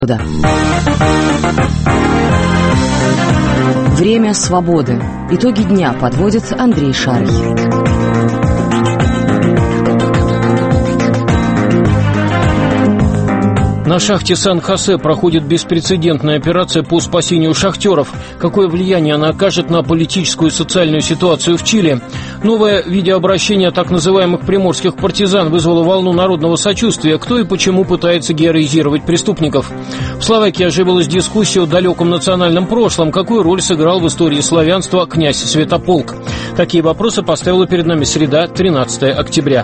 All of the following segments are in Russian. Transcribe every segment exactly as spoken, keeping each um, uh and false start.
Время свободы. Итоги дня подводит Андрей Шарый. На шахте Сан-Хосе проходит беспрецедентная операция по спасению шахтеров. Какое влияние она окажет на политическую и социальную ситуацию в Чили? Новое видеообращение так называемых приморских партизан вызвало волну народного сочувствия. Кто и почему пытается героизировать преступников? В Словакии оживилась дискуссия о далеком национальном прошлом. Какую роль сыграл в истории славянства князь Святополк? Такие вопросы поставила перед нами среда, тринадцатое октября.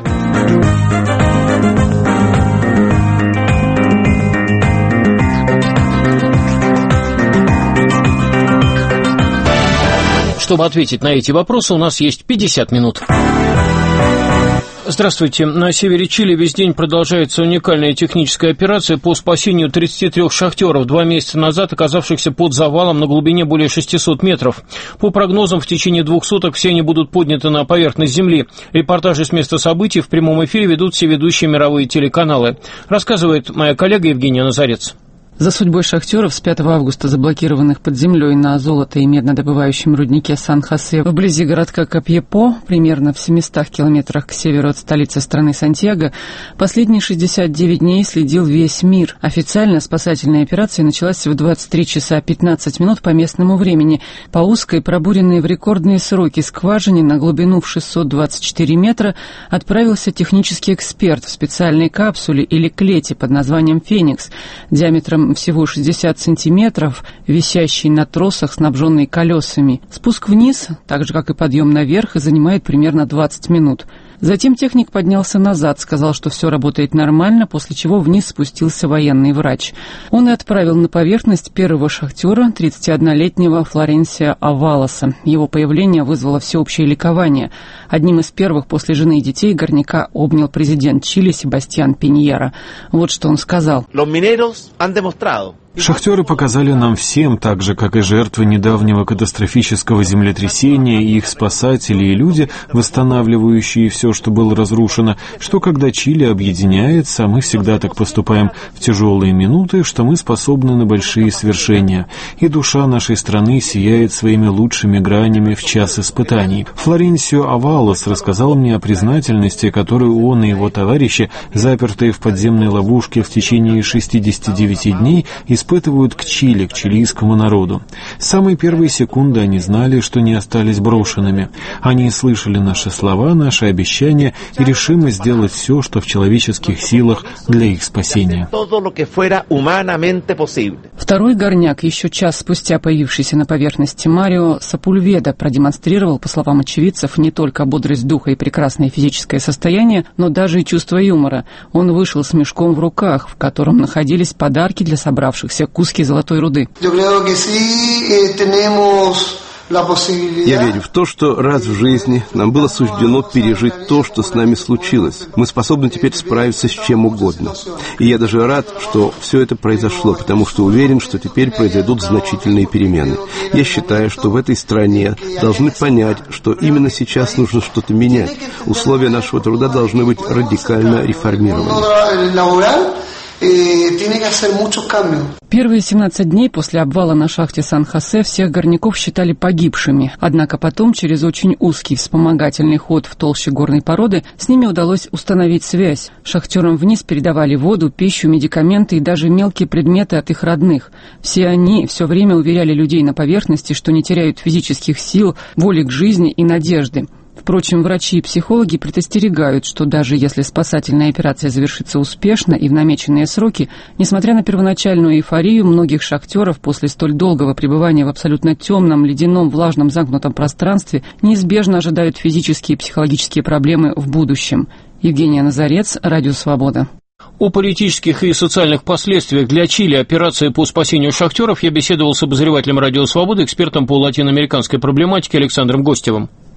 Чтобы ответить на эти вопросы, у нас есть пятьдесят минут. Здравствуйте. На севере Чили весь день продолжается уникальная техническая операция по спасению тридцати трёх шахтеров, два месяца назад оказавшихся под завалом на глубине более шестисот метров. По прогнозам, в течение двух суток все они будут подняты на поверхность земли. Репортажи с места событий в прямом эфире ведут все ведущие мировые телеканалы. Рассказывает моя коллега Евгения Назарец. За судьбой шахтеров с пятого августа, заблокированных под землей на золото- и меднодобывающем руднике Сан-Хосе вблизи городка Копьепо, примерно в семистах километрах к северу от столицы страны Сантьяго, последние шестьдесят девять дней следил весь мир. Официально спасательная операция началась в двадцать три часа пятнадцать минут по местному времени. По узкой, пробуренной в рекордные сроки скважине на глубину в шестьсот двадцать четыре метра отправился технический эксперт в специальной капсуле или клете под названием «Феникс», диаметром всего шестьдесят сантиметров, висящий на тросах, снабженный колесами. Спуск вниз, так же как и подъем наверх, занимает примерно двадцать минут. Затем техник поднялся назад, сказал, что все работает нормально, после чего вниз спустился военный врач. Он и отправил на поверхность первого шахтера, тридцатиоднолетнего Флоренсио Авалоса. Его появление вызвало всеобщее ликование. Одним из первых после жены и детей горняка обнял президент Чили Себастьян Пиньера. Вот что он сказал. Шахтеры показали нам всем, так же, как и жертвы недавнего катастрофического землетрясения, и их спасатели и люди, восстанавливающие все, что было разрушено, что когда Чили объединяется, а мы всегда так поступаем в тяжелые минуты, что мы способны на большие свершения, и душа нашей страны сияет своими лучшими гранями в час испытаний. Флоренсио Авалос рассказал мне о признательности, которую он и его товарищи, запертые в подземной ловушке в течение шестидесяти девяти дней, испытывают к Чили, к чилийскому народу. С самой первой секунды они знали, что не остались брошенными. Они слышали наши слова, наши обещания и решимость сделать все, что в человеческих силах для их спасения. Второй горняк, еще час спустя появившийся на поверхности Марио Сапульведа, продемонстрировал, по словам очевидцев, не только бодрость духа и прекрасное физическое состояние, но даже и чувство юмора. Он вышел с мешком в руках, в котором находились подарки для собравшихся куски золотой руды. Я верю в то, что раз в жизни нам было суждено пережить то, что с нами случилось. Мы способны теперь справиться с чем угодно. И я даже рад, что все это произошло, потому что уверен, что теперь произойдут значительные перемены. Я считаю, что в этой стране должны понять, что именно сейчас нужно что-то менять. Условия нашего труда должны быть радикально реформированы. Первые семнадцать дней после обвала на шахте Сан-Хосе всех горняков считали погибшими. Однако потом, через очень узкий вспомогательный ход в толще горной породы, с ними удалось установить связь. Шахтерам вниз передавали воду, пищу, медикаменты и даже мелкие предметы от их родных. Все они все время уверяли людей на поверхности, что не теряют физических сил, воли к жизни и надежды. Впрочем, врачи и психологи предостерегают, что даже если спасательная операция завершится успешно и в намеченные сроки, несмотря на первоначальную эйфорию многих шахтеров после столь долгого пребывания в абсолютно темном, ледяном, влажном, замкнутом пространстве, неизбежно ожидают физические и психологические проблемы в будущем. Евгения Назарец, Радио Свобода. О политических и социальных последствиях для Чили операции по спасению шахтеров я беседовал с обозревателем Радио Свободы, экспертом по латиноамериканской проблематике Александром Гостевым.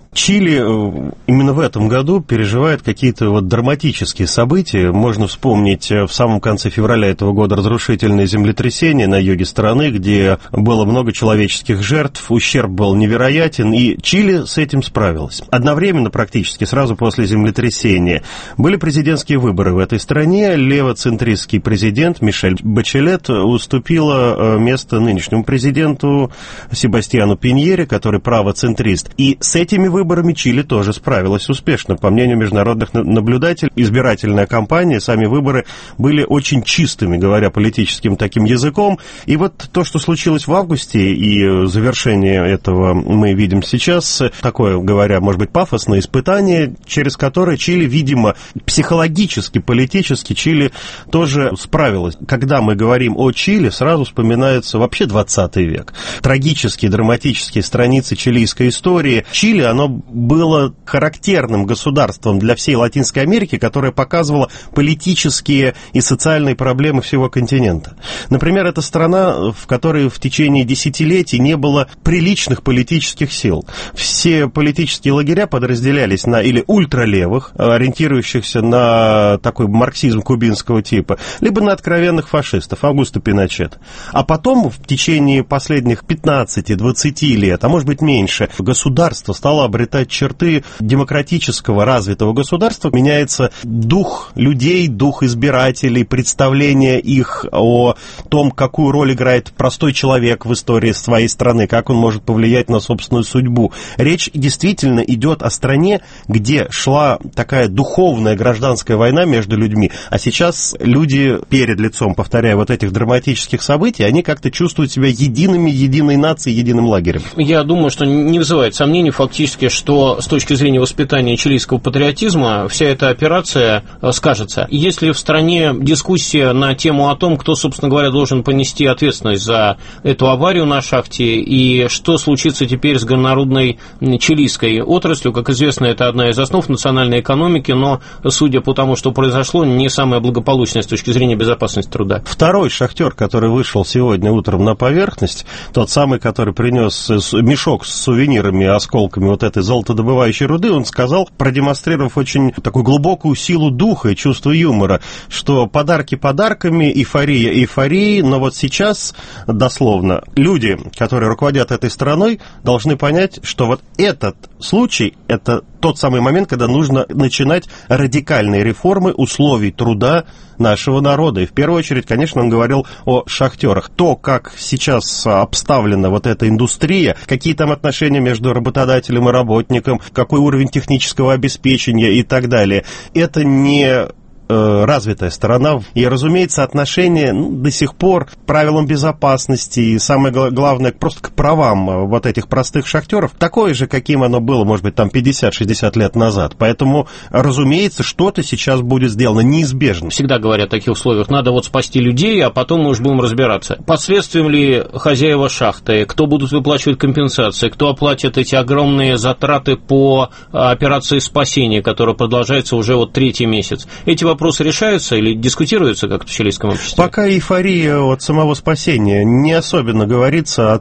Чили именно в этом году переживает какие-то вот драматические события. Можно вспомнить в самом конце февраля этого года разрушительное землетрясение на юге страны, где было много человеческих жертв, ущерб был невероятен, и Чили с этим справилась. Одновременно, практически сразу после землетрясения, были президентские выборы в этой стране. Левоцентристский президент Мишель Бачелет уступила место нынешнему президенту Себастьяну Пиньере, который правоцентрист. И с этими выборами выборами Чили тоже справилась успешно. По мнению международных наблюдателей, избирательная кампания, сами выборы были очень чистыми, говоря политическим таким языком. И вот то, что случилось в августе, и завершение этого мы видим сейчас, такое, говоря, может быть, пафосное испытание, через которое Чили, видимо, психологически, политически Чили тоже справилась. Когда мы говорим о Чили, сразу вспоминается вообще двадцатый век. Трагические, драматические страницы чилийской истории. Чили, оно было характерным государством для всей Латинской Америки, которое показывало политические и социальные проблемы всего континента. Например, это страна, в которой в течение десятилетий не было приличных политических сил. Все политические лагеря подразделялись на или ультралевых, ориентирующихся на такой марксизм кубинского типа, либо на откровенных фашистов, Аугусто Пиночет. А потом, в течение последних пятнадцати-двадцати лет, а может быть меньше, государство стало обретать черты демократического развитого государства, меняется дух людей, дух избирателей, представление их о том, какую роль играет простой человек в истории своей страны, как он может повлиять на собственную судьбу. Речь действительно идет о стране, где шла такая духовная гражданская война между людьми, а сейчас люди перед лицом, повторяя, вот этих драматических событий, они как-то чувствуют себя едиными, единой нацией, единым лагерем. Я думаю, что не вызывает сомнений фактически, что с точки зрения воспитания чилийского патриотизма вся эта операция скажется. Если в стране дискуссия на тему о том, кто, собственно говоря, должен понести ответственность за эту аварию на шахте и что случится теперь с горнорудной чилийской отраслью, как известно, это одна из основ национальной экономики, но, судя по тому, что произошло, не самая благополучная с точки зрения безопасности труда. Второй шахтер, который вышел сегодня утром на поверхность, тот самый, который принес мешок с сувенирами, осколками вот этой золотодобывающей руды, он сказал, продемонстрировав очень такую глубокую силу духа и чувство юмора, что подарки подарками, эйфория эйфорией, но вот сейчас, дословно, люди, которые руководят этой страной, должны понять, что вот этот случай, это тот самый момент, когда нужно начинать радикальные реформы условий труда нашего народа. И в первую очередь, конечно, он говорил о шахтерах. То, как сейчас обставлена вот эта индустрия, какие там отношения между работодателем и работником, какой уровень технического обеспечения и так далее, это не развитая сторона. И, разумеется, отношение ну, до сих пор к правилам безопасности и, самое главное, просто к правам вот этих простых шахтеров такое же, каким оно было, может быть, там пятьдесят-шестьдесят лет назад. Поэтому, разумеется, что-то сейчас будет сделано неизбежно. Всегда говорят в таких условиях, надо вот спасти людей, а потом мы уж будем разбираться. Последствием ли хозяева шахты, кто будут выплачивать компенсации, кто оплатит эти огромные затраты по операции спасения, которая продолжается уже вот третий месяц. Эти вопросы Вопросы решаются или дискутируются как-то в чилийском обществе? Пока эйфория от самого спасения. Не особенно говорится о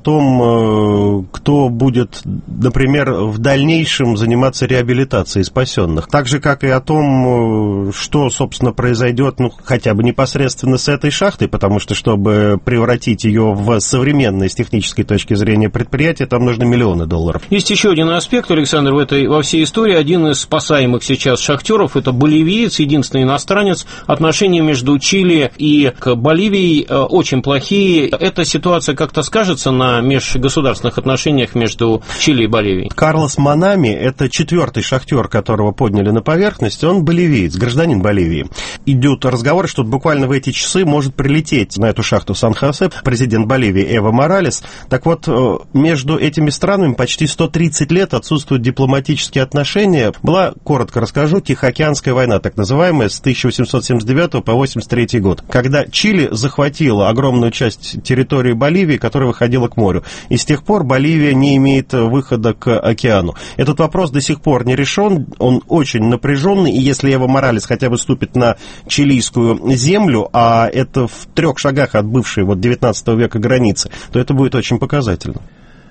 том, кто будет, например, в дальнейшем заниматься реабилитацией спасенных. Так же, как и о том, что, собственно, произойдет, ну, хотя бы непосредственно с этой шахтой, потому что, чтобы превратить ее в современное с технической точки зрения предприятие, там нужны миллионы долларов. Есть еще один аспект, Александр, в этой, во всей истории. Один из спасаемых сейчас шахтеров, это боливиец, единственный иностранец. Отношения между Чили и Боливией очень плохие. Эта ситуация как-то скажется на межгосударственных отношениях между Чили и Боливией? Карлос Манами, это четвертый шахтер, которого подняли на поверхность, он боливиец, гражданин Боливии. Идут разговоры, что буквально в эти часы может прилететь на эту шахту Сан-Хосе президент Боливии Эво Моралес. Так вот, между этими странами почти сто тридцать лет отсутствуют дипломатические отношения. Была, коротко расскажу, Тихоокеанская война, так называемая, с тысяча восемьсот семьдесят девятого по восемьдесят третий год, когда Чили захватила огромную часть территории Боливии, которая выходила к морю. И с тех пор Боливия не имеет выхода к океану. Этот вопрос до сих пор не решен, он очень напряженный, и если Эво Моралес хотя бы ступит на чилийскую землю, а это в трех шагах от бывшей вот девятнадцатого века границы, то это будет очень показательно.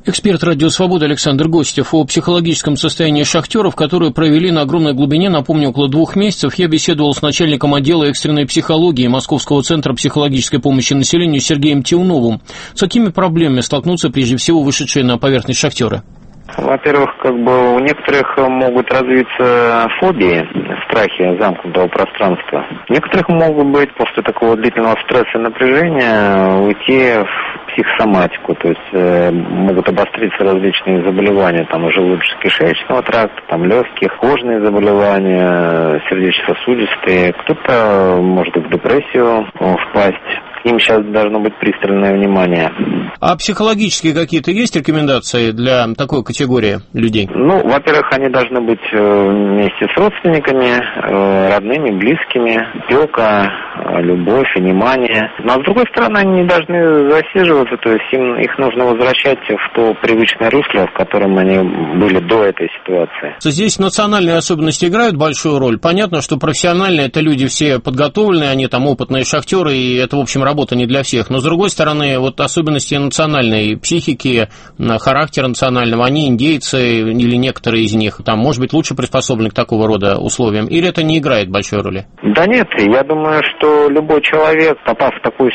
Эксперт «Радио Свобода» Александр Гостев. О психологическом состоянии шахтеров, которые провели на огромной глубине, напомню, около двух месяцев, я беседовал с начальником отдела экстренной психологии Московского центра психологической помощи населению Сергеем Тиуновым. С какими проблемами столкнутся прежде всего вышедшие на поверхность шахтеры? Во-первых, как бы у некоторых могут развиться фобии, страхи замкнутого пространства. У некоторых могут быть после такого длительного стресса и напряжения уйти в психосоматику, то есть э, могут обостриться различные заболевания, там желудочно-кишечного тракта, там легких, кожные заболевания, сердечно-сосудистые. Кто-то может в депрессию впасть. К ним сейчас должно быть пристальное внимание. А психологические какие-то есть рекомендации для такой категории людей? Ну, во-первых, они должны быть вместе с родственниками, родными, близкими, опека, любовь, внимание. Но, с другой стороны, они не должны засиживаться, то есть им, их нужно возвращать в то привычное русло, в котором они были до этой ситуации. Здесь национальные особенности играют большую роль. Понятно, что профессиональные это люди все подготовленные, они там опытные шахтеры, и это, в общем, работа не для всех. Но, с другой стороны, вот особенности национальной психики, характера национального, они индейцы или некоторые из них, там, может быть, лучше приспособлены к такого рода условиям, или это не играет большой роли? Да нет, я думаю, что любой человек, попав в такую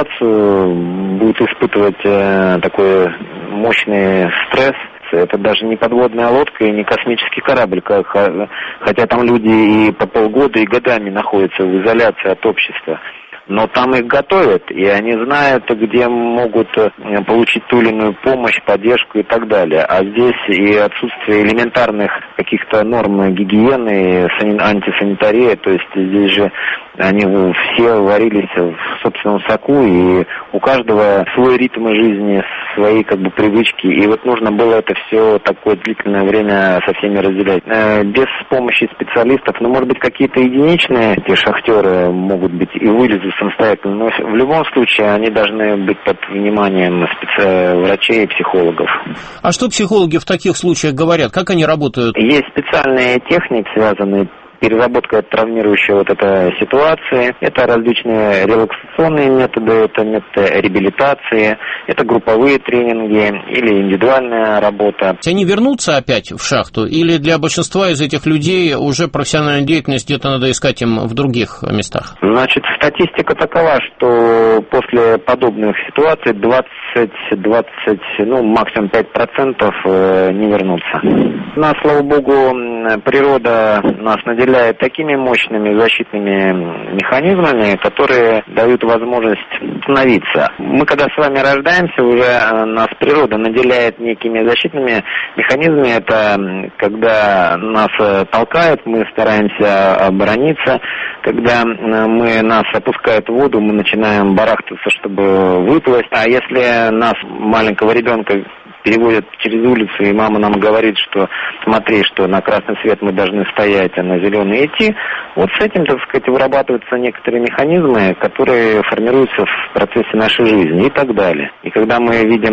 ситуацию, будет испытывать э, такой мощный стресс. Это даже не подводная лодка и не космический корабль, как, хотя там люди и по полгода, и годами находятся в изоляции от общества. Но там их готовят, и они знают, где могут получить ту или иную помощь, поддержку и так далее. А здесь и отсутствие элементарных каких-то норм гигиены, антисанитарии, то есть здесь же они все варились в собственном соку, и у каждого свой ритм жизни, свои как бы привычки, и вот нужно было это все такое длительное время со всеми разделять. Без помощи специалистов, ну, может быть, какие-то единичные эти шахтеры могут быть и вылезут самостоятельно, но в любом случае они должны быть под вниманием специ... врачей и психологов. А что психологи в таких случаях говорят? Как они работают? Есть специальные техники, связанные переработка травмирующей вот этой ситуации, это различные релаксационные методы, это методы реабилитации, это групповые тренинги или индивидуальная работа. Они вернутся опять в шахту или для большинства из этих людей уже профессиональную деятельность где-то надо искать им в других местах? Значит, статистика такова, что после подобных ситуаций двадцать-двадцать, ну, максимум пять процентов не вернутся. На, слава богу, природа нас наделяет такими мощными защитными механизмами, которые дают возможность остановиться. Мы, когда с вами рождаемся, уже нас природа наделяет некими защитными механизмами. Это когда нас толкают, мы стараемся оборониться. Когда мы, нас опускают в воду, мы начинаем барахтаться, чтобы выплыть. А если нас, маленького ребенка, переводят через улицу, и мама нам говорит, что смотри, что на красный свет мы должны стоять, а на зеленый идти. Вот с этим, так сказать, вырабатываются некоторые механизмы, которые формируются в процессе нашей жизни и так далее. И когда мы видим,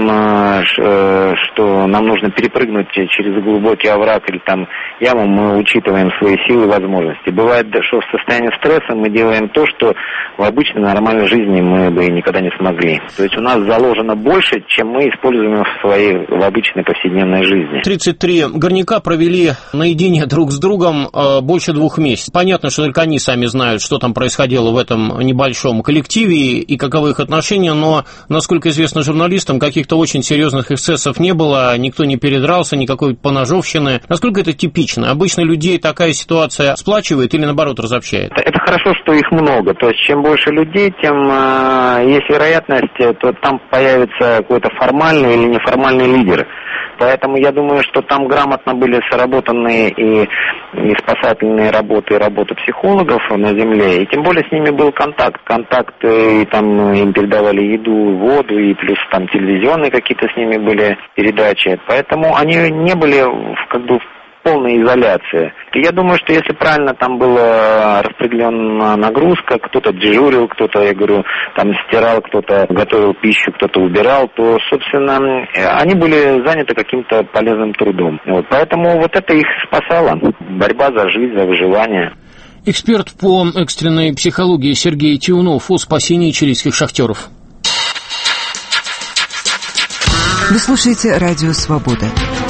что нам нужно перепрыгнуть через глубокий овраг или там яму, мы учитываем свои силы и возможности. Бывает, что в состоянии стресса мы делаем то, что в обычной нормальной жизни мы бы никогда не смогли. То есть у нас заложено больше, чем мы используем в своей в обычной повседневной жизни. тридцать три горняка провели наедине друг с другом э, больше двух месяцев. Понятно, что только они сами знают, что там происходило в этом небольшом коллективе и каковы их отношения, но, насколько известно журналистам, каких-то очень серьезных эксцессов не было, никто не передрался, никакой поножовщины. Насколько это типично? Обычно людей такая ситуация сплачивает или, наоборот, разобщает? Это хорошо, что их много. То есть, чем больше людей, тем э, есть вероятность, то там появится какой-то формальный или неформальный лидер. Поэтому я думаю, что там грамотно были сработаны и, и спасательные работы, и работа психологов на земле. И тем более с ними был контакт. Контакт, и там им передавали еду, воду, и плюс там телевизионные какие-то с ними были передачи. Поэтому они не были в, как бы в полной изоляции. И я думаю, что если правильно там была распределена нагрузка, кто-то дежурил, кто-то, я говорю, там стирал, кто-то готовил пищу, кто-то убирал, то, собственно, они были заняты каким-то полезным трудом. Вот. Поэтому вот это их спасало. Борьба за жизнь, за выживание. Эксперт по экстренной психологии Сергей Тиунов о спасении чилийских шахтеров. Вы слушаете «Радио Свобода».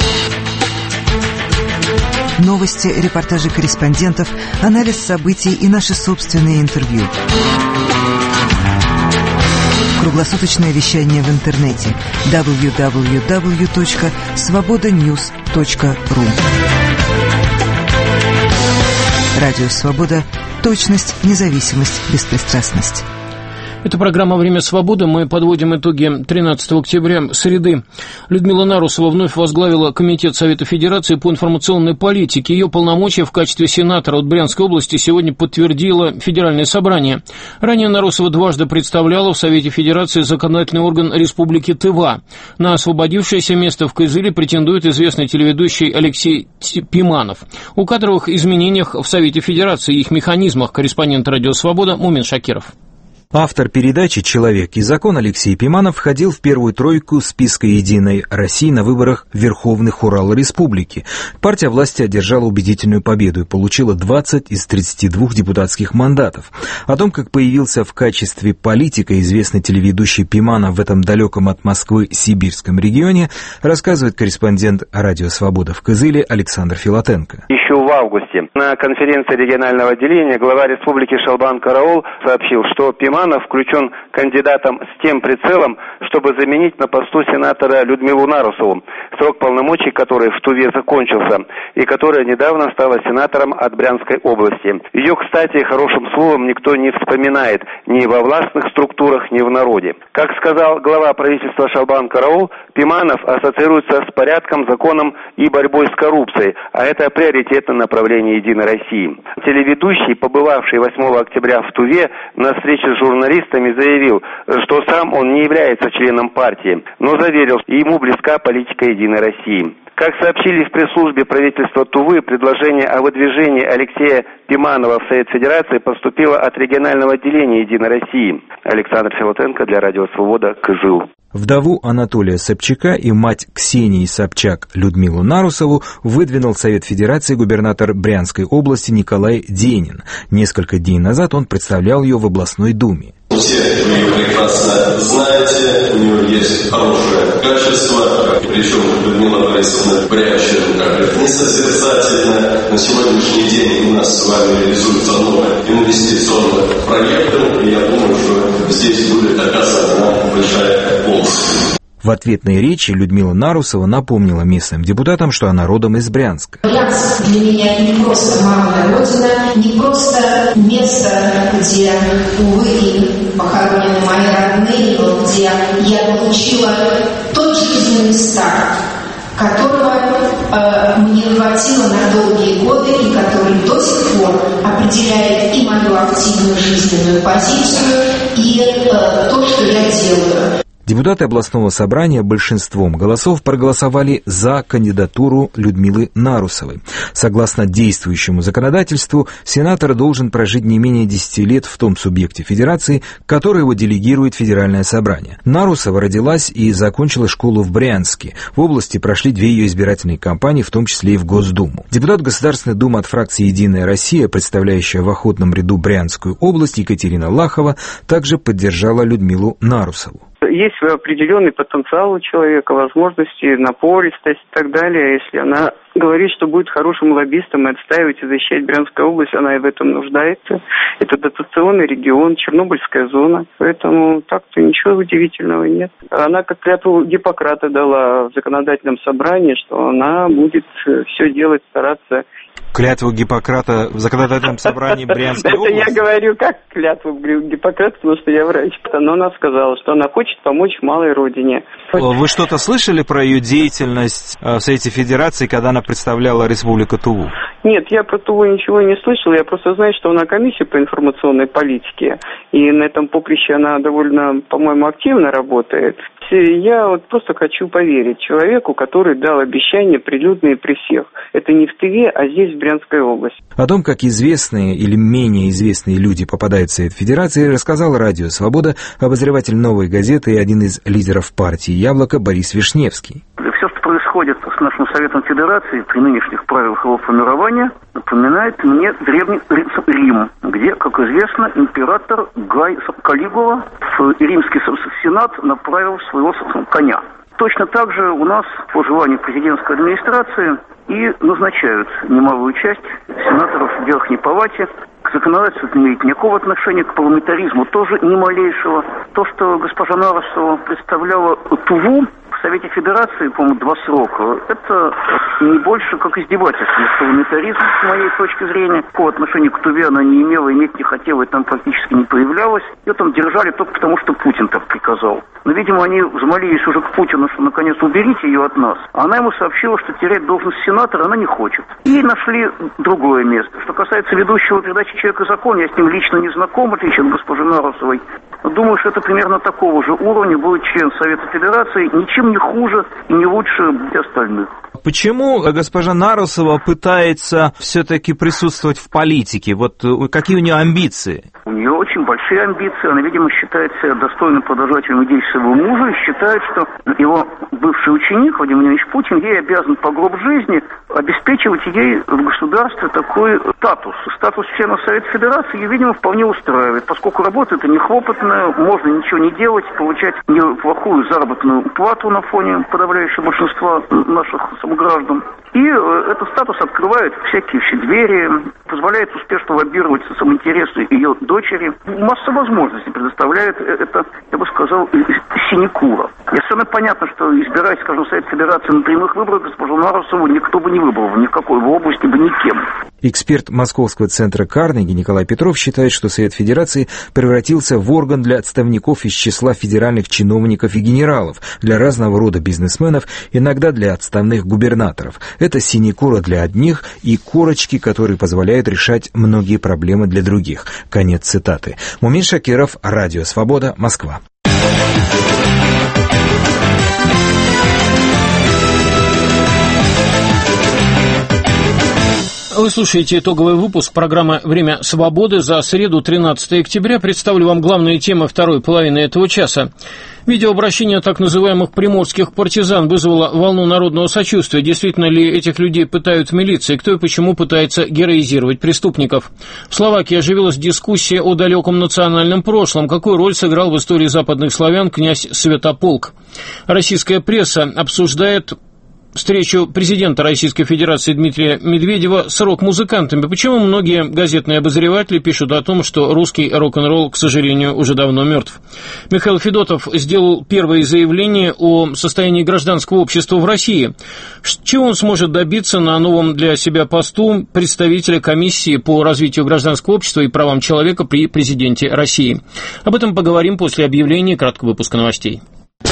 Новости, репортажи корреспондентов, анализ событий и наши собственные интервью. Круглосуточное вещание в интернете дабл ю дабл ю дабл ю точка свобода ньюс точка ру. Радио «Свобода». Точность, независимость, беспристрастность. Это программа «Время свободы». Мы подводим итоги тринадцатого октября, среды. Людмила Нарусова вновь возглавила Комитет Совета Федерации по информационной политике. Ее полномочия в качестве сенатора от Брянской области сегодня подтвердило Федеральное собрание. Ранее Нарусова дважды представляла в Совете Федерации законодательный орган Республики Тыва. На освободившееся место в Кызыле претендует известный телеведущий Алексей Пиманов. О кадровых изменениях в Совете Федерации и их механизмах корреспондент «Радио Свобода» Мумин Шакиров. Автор передачи «Человек и закон» Алексей Пиманов входил в первую тройку списка «Единой России» на выборах Верховных Урал-Республики. Партия власти одержала убедительную победу и получила двадцать из тридцати двух депутатских мандатов. О том, как появился в качестве политика известный телеведущий Пиманов в этом далеком от Москвы сибирском регионе, рассказывает корреспондент «Радио Свобода» в Кызыле Александр Филатенко. Еще в августе на конференции регионального отделения глава республики Шалбан Караул сообщил, что Пиманов включен кандидатом с тем прицелом, чтобы заменить на посту сенатора Людмилу Нарусову, срок полномочий которой в Туве закончился, и которая недавно стала сенатором от Брянской области. Ее, кстати, хорошим словом никто не вспоминает ни во властных структурах, ни в народе. Как сказал глава правительства Шалбан Караул, Пиманов ассоциируется с порядком, законом и борьбой с коррупцией, а это приоритетное направление «Единой России». Телеведущий, побывавший восьмого октября в Туве на встрече с журналистами, заявил, что сам он не является членом партии, но заверил, ему близка политика «Единой России». Как сообщили в пресс-службе правительства Тувы, предложение о выдвижении Алексея Пиманова в Совет Федерации поступило от регионального отделения «Единой России». Александр Филатенко для «Радио Свобода», Кызыл. Вдову Анатолия Собчака и мать Ксении Собчак Людмилу Нарусову выдвинул в Совет Федерации губернатор Брянской области Николай Денин. Несколько дней назад он представлял ее в областной думе. Все вы ее прекрасно знаете, у нее есть хорошее качество, причем Людмила Борисовна Брянщина как несозерцательно. На сегодняшний день у нас с вами реализуется новый инвестиционный проект, и я думаю, что здесь будет оказана большая помощь. В ответной речи Людмила Нарусова напомнила местным депутатам, что она родом из Брянска. Брянск для меня не просто мамина родина, не просто место, где, увы, и похоронены мои родные, но где я получила тот жизненный старт, которого э, мне хватило на долгие годы и который до сих пор определяет и мою активную жизненную позицию, и э, то, что я делаю. Депутаты областного собрания большинством голосов проголосовали за кандидатуру Людмилы Нарусовой. Согласно действующему законодательству, сенатор должен прожить не менее десяти лет в том субъекте федерации, который его делегирует Федеральное собрание. Нарусова родилась и закончила школу в Брянске. В области прошли две ее избирательные кампании, в том числе и в Госдуму. Депутат Государственной Думы от фракции «Единая Россия», представляющая в охотном ряду Брянскую область, Екатерина Лахова, также поддержала Людмилу Нарусову. Есть определенный потенциал у человека, возможности, напористость и так далее. Если она говорит, что будет хорошим лоббистом и отстаивать и защищать Брянскую область, она и в этом нуждается. Это дотационный регион, Чернобыльская зона, поэтому так-то ничего удивительного нет. Она как клятву Гиппократа дала в законодательном собрании, что она будет все делать, стараться. Клятву Гиппократа в законодательном собрании Брянской области? Это я говорю как клятву Гиппократа, потому что я врач. Но она сказала, что она хочет помочь малой родине. Вы что-то слышали про ее деятельность в Совете Федерации, когда она представляла Республику Туву? Нет, я про Туву ничего не слышал. Я просто знаю, что она комиссия по информационной политике. И на этом поприще она довольно, по-моему, активно работает. Я вот просто хочу поверить человеку, который дал обещания прилюдные при всех. Это не в Тыве, а здесь, в Брянской области. О том, как известные или менее известные люди попадают в Совет Федерации, рассказал Радио Свобода обозреватель «Новой газеты» и один из лидеров партии «Яблоко» Борис Вишневский. Все, что происходит с нашим Советом Федерации при нынешних правилах его формирования, напоминает мне Древний Рим, где, как известно, император Гай Калигула в Римский Сенат направил своего коня. точно так же у нас по желанию президентской администрации и назначают немалую часть сенаторов в Верхней Палате. К законодательству это не имеет никакого отношения, к парламентаризму тоже ни малейшего. То, что госпожа Нарусова представляла Туву в Совете Федерации, по-моему, два срока, это не больше как издевательство над парламентаризмом, с моей точки зрения. Какого отношения к Туве она не имела, иметь не хотела, и там практически не появлялась. Ее там держали только потому, что Путин так приказал. Но, видимо, они взмолились уже к Путину, что, наконец, уберите ее от нас. А она ему сообщила, что терять должность сенатора она не хочет. И нашли другое место. Что касается ведущего передачи «Человек и закон», я с ним лично не знаком, в отличие от госпожи Нарусовой. Думаю, что это примерно такого же уровня будет член Совета Федерации, ничем не хуже и не лучше остальных. Почему госпожа Нарусова пытается все-таки присутствовать в политике? Вот какие у нее амбиции? У нее очень большие амбиции. Она, видимо, считает себя достойным продолжателем идей своего мужа и считает, что его бывший ученик Владимир Владимирович Путин ей обязан по гроб жизни обеспечивать ей в государстве такой статус. Статус члена Совета Федерации ее, видимо, вполне устраивает, поскольку работа это не хлопотная, можно ничего не делать, получать неплохую заработную плату на фоне подавляющего большинства наших граждан. И этот статус открывает всякие все двери, позволяет успешно лоббировать самоинтересы ее дочери. Масса возможностей предоставляет это, я бы сказал, синекура. И совершенно понятно, что избирать, скажем, Совет Федерации на прямых выборах госпожу Нарусову никто бы не выбрал, ни в какой бы области бы никем. Эксперт Московского центра Карнеги Николай Петров считает, что Совет Федерации превратился в орган для отставников из числа федеральных чиновников и генералов, для разного рода бизнесменов, иногда для отставных губернаторов. Это синекура для одних и корочки, которые позволяют решать многие проблемы для других. Конец цитаты. Мумин Шакиров, Радио Свобода, Москва. Вы слушаете итоговый выпуск программы «Время свободы» за среду, тринадцатое октября. Представлю вам главные темы второй половины этого часа. Видеообращение так называемых приморских партизан вызвало волну народного сочувствия. Действительно ли этих людей пытают в милиции? Кто и почему пытается героизировать преступников? В Словакии оживилась дискуссия о далеком национальном прошлом. Какую роль сыграл в истории западных славян князь Святополк? Российская пресса обсуждает встречу президента Российской Федерации Дмитрия Медведева с рок-музыкантами. Почему многие газетные обозреватели пишут о том, что русский рок-н-ролл, к сожалению, уже давно мертв? Михаил Федотов сделал первое заявление о состоянии гражданского общества в России. Чего он сможет добиться на новом для себя посту представителя комиссии по развитию гражданского общества и правам человека при президенте России? Об этом поговорим после объявления краткого выпуска новостей.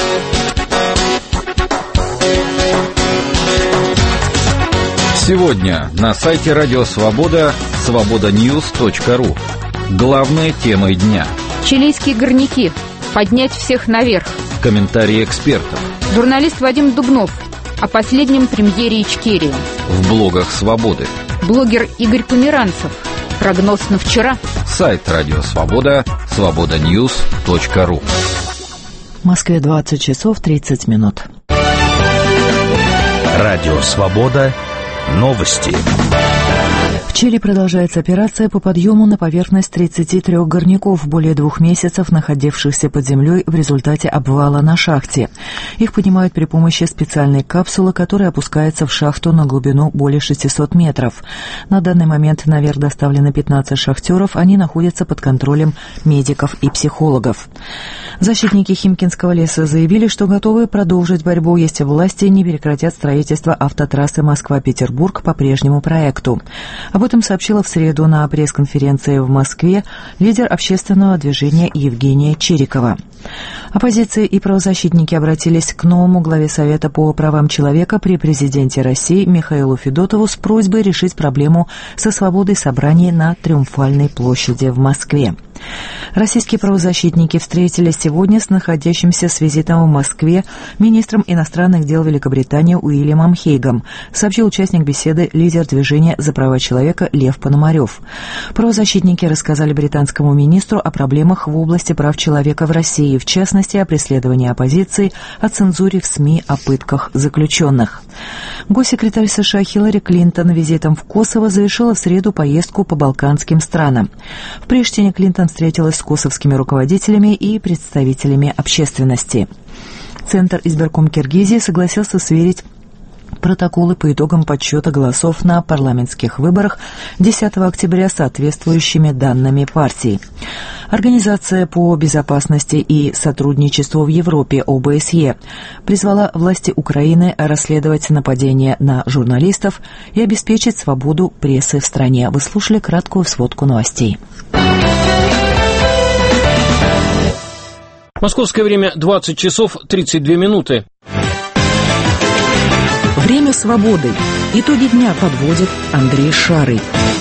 Сегодня на сайте Радио Свобода свобода ньюс точка ру. Главные темы дня. Чилийские горняки. Поднять всех наверх. Комментарии экспертов. Журналист Вадим Дубнов о последнем премьере Ичкерии. В блогах Свободы. Блогер Игорь Померанцев. Прогноз на вчера. Сайт Радио Свобода свобода ньюс точка ру. В Москве двадцать часов тридцать минут. Радио Свобода. Новости. В Чили продолжается операция по подъему на поверхность тридцати трёх горняков, более двух месяцев находившихся под землей в результате обвала на шахте. Их поднимают при помощи специальной капсулы, которая опускается в шахту на глубину более шестисот метров. На данный момент наверх доставлены пятнадцать шахтеров, они находятся под контролем медиков и психологов. Защитники Химкинского леса заявили, что готовы продолжить борьбу, если власти не прекратят строительство автотрассы Москва-Петербург по прежнему проекту. Об этом сообщила в среду на пресс-конференции в Москве лидер общественного движения Евгения Чирикова. Оппозиция и правозащитники обратились к новому главе Совета по правам человека при президенте России Михаилу Федотову с просьбой решить проблему со свободой собраний на Триумфальной площади в Москве. Российские правозащитники встретились сегодня с находящимся с визитом в Москве министром иностранных дел Великобритании Уильямом Хейгом, сообщил участник беседы лидер движения за права человека Лев Пономарев. Правозащитники рассказали британскому министру о проблемах в области прав человека в России, в частности, о преследовании оппозиции, о цензуре в СМИ, о пытках заключенных. Госсекретарь США Хиллари Клинтон визитом в Косово завершила в среду поездку по балканским странам. В Приштине Клинтон встретилась с косовскими руководителями и представителями общественности. Центр избирком Киргизии согласился сверить протоколы по итогам подсчета голосов на парламентских выборах десятого октября с соответствующими данными партий. Организация по безопасности и сотрудничеству в Европе О Бэ С Е призвала власти Украины расследовать нападения на журналистов и обеспечить свободу прессы в стране. Вы слушали краткую сводку новостей. Московское время двадцать часов тридцать две минуты. Время свободы. Итоги дня подводит Андрей Шарый.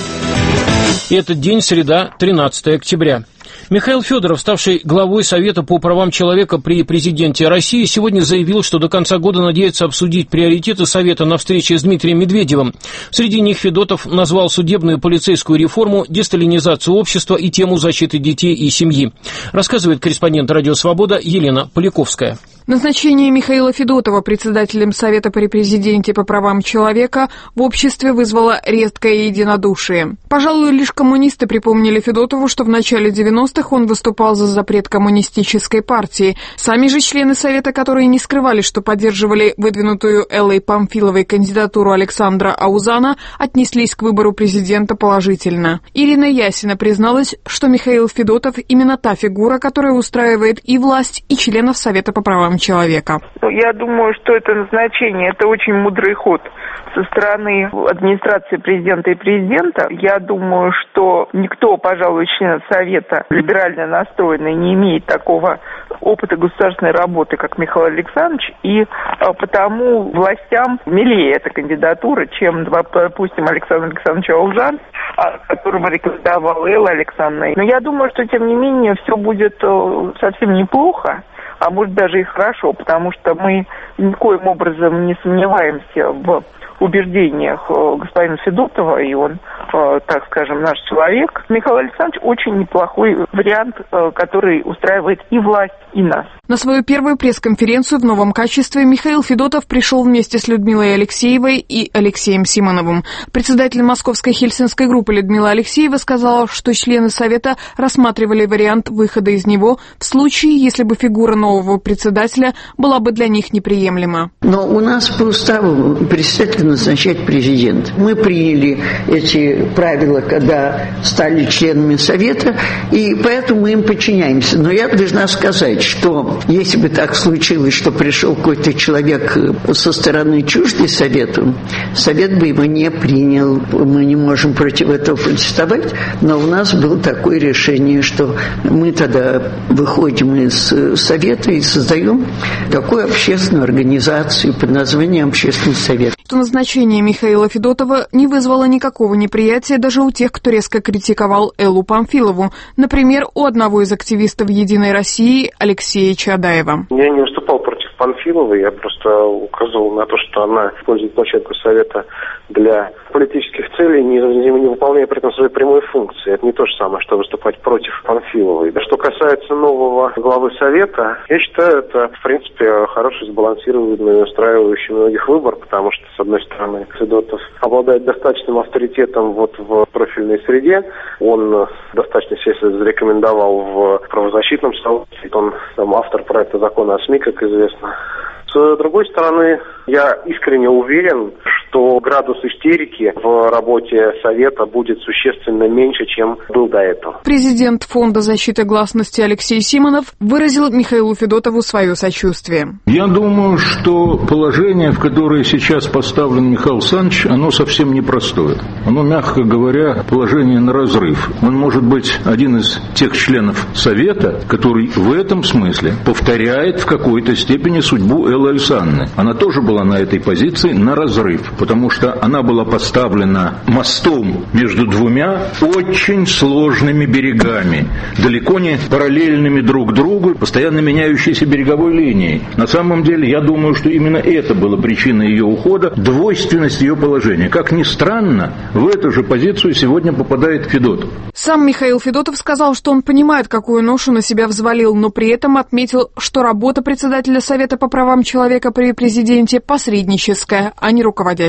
И этот день среда, тринадцатое октября. Михаил Федоров, ставший главой Совета по правам человека при президенте России, сегодня заявил, что до конца года надеется обсудить приоритеты Совета на встрече с Дмитрием Медведевым. Среди них Федотов назвал судебную и полицейскую реформу, десталинизацию общества и тему защиты детей и семьи. Рассказывает корреспондент «Радио Свобода» Елена Поляковская. Назначение Михаила Федотова председателем Совета при президенте по правам человека в обществе вызвало редкое единодушие. Пожалуй, лишь коммунисты припомнили Федотову, что в начале девяностых он выступал за запрет коммунистической партии. Сами же члены Совета, которые не скрывали, что поддерживали выдвинутую Эллой Памфиловой кандидатуру Александра Аузана, отнеслись к выбору президента положительно. Ирина Ясина призналась, что Михаил Федотов именно та фигура, которая устраивает и власть, и членов Совета по правам человека. Я думаю, что это назначение, это очень мудрый ход со стороны администрации президента и президента. Я думаю, что никто, пожалуй, член Совета либерально настроенный не имеет такого опыта государственной работы, как Михаил Александрович, и потому властям милее эта кандидатура, чем, допустим, Александр Александрович Аузан, которого рекомендовала Элла Александровна. Но я думаю, что, тем не менее, все будет совсем неплохо, а может даже и хорошо, потому что мы никоим образом не сомневаемся в убеждениях господина Федотова, и он, так скажем, наш человек. Михаил Александрович очень неплохой вариант, который устраивает и власть, и нас. На свою первую пресс-конференцию в новом качестве Михаил Федотов пришел вместе с Людмилой Алексеевой и Алексеем Симоновым. Председатель московской хельсинской группы Людмила Алексеева сказала, что члены Совета рассматривали вариант выхода из него в случае, если бы фигура нового председателя была бы для них неприемлема. Но у нас по уставу председателя назначает президент. Мы приняли эти правила, когда стали членами Совета, и поэтому мы им подчиняемся. Но я должна сказать, что если бы так случилось, что пришел какой-то человек со стороны чуждой Совету, Совет бы его не принял. Мы не можем против этого протестовать, но у нас было такое решение, что мы тогда выходим из Совета и создаем такую общественную организацию под названием «Общественный совет». Назначение Михаила Федотова не вызвало никакого неприятия даже у тех, кто резко критиковал Эллу Памфилову. Например, у одного из активистов «Единой России» Алексея Чадаева. Я не выступал против Памфиловой, я просто указывал на то, что она использует площадку Совета для политических целей, не, не, не выполняя при этом своей прямой функции. Это не то же самое, что выступать против Памфиловой. Что касается нового главы Совета, я считаю, это, в принципе, хороший, сбалансированный, устраивающий многих выбор, потому что, с одной стороны, Федотов обладает достаточным авторитетом вот в профильной среде, он достаточно себя зарекомендовал в правозащитном сообществе, он там, автор проекта закона о СМИ, как известно. С другой стороны, я искренне уверен, что градус истерики в работе Совета будет существенно меньше, чем был до этого. Президент Фонда защиты гласности Алексей Симонов выразил Михаилу Федотову свое сочувствие. Я думаю, что положение, в которое сейчас поставлен Михаил Александрович, оно совсем непростое. Оно, мягко говоря, положение на разрыв. Он может быть один из тех членов Совета, который в этом смысле повторяет в какой-то степени судьбу Эллы Александровны. Она тоже была на этой позиции на разрыв, потому что она была поставлена мостом между двумя очень сложными берегами, далеко не параллельными друг другу, постоянно меняющейся береговой линией. На самом деле, я думаю, что именно это было причиной ее ухода, двойственность ее положения. Как ни странно, в эту же позицию сегодня попадает Федотов. Сам Михаил Федотов сказал, что он понимает, какую ношу на себя взвалил, но при этом отметил, что работа председателя Совета по правам человека при президенте посредническая, а не руководящая.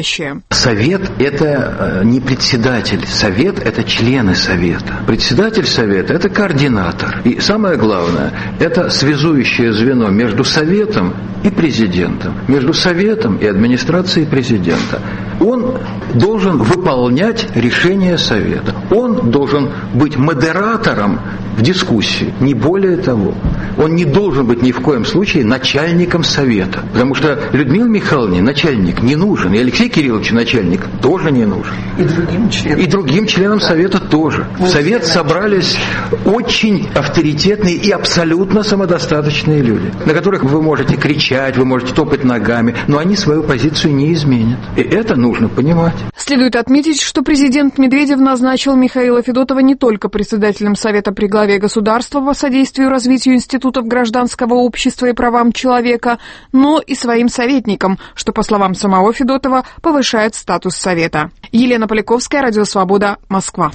следующее. Совет – это не председатель. Совет – это члены совета. Председатель совета – это координатор. И самое главное – это связующее звено между советом и президентом. Между советом и администрацией президента. Он должен выполнять решения совета. Он должен быть модератором в дискуссии, не более того. Он не должен быть ни в коем случае начальником совета. Потому что Людмиле Михайловне начальник не нужен, и Алексею Кирилловичу начальник тоже не нужен. И другим членам. И другим членам да. совета тоже. В совет собрались очень авторитетные и абсолютно самодостаточные люди, на которых вы можете кричать, вы можете топать ногами, но они свою позицию не изменят. И это нужно понимать. Следует отметить, что президент Медведев назначил Михаила Федотова не только председателем Совета при главе государства по содействию развитию институтов гражданского общества и правам человека, но и своим советником, что, по словам самого Федотова, повышает статус Совета. Елена Поляковская, Радио Свобода, Москва.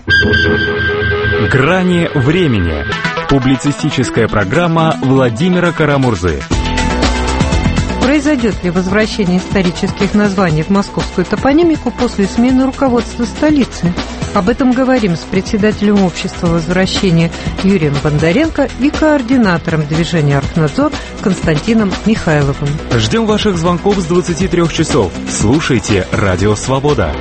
Грани времени. Публицистическая программа Владимира Карамурзы. Произойдет ли возвращение исторических названий в московскую топонимику после смены руководства столицы? Об этом говорим с председателем общества возвращения Юрием Бондаренко и координатором движения «Архнадзор» Константином Михайловым. Ждем ваших звонков с двадцати трёх часов. Слушайте «Радио Свобода».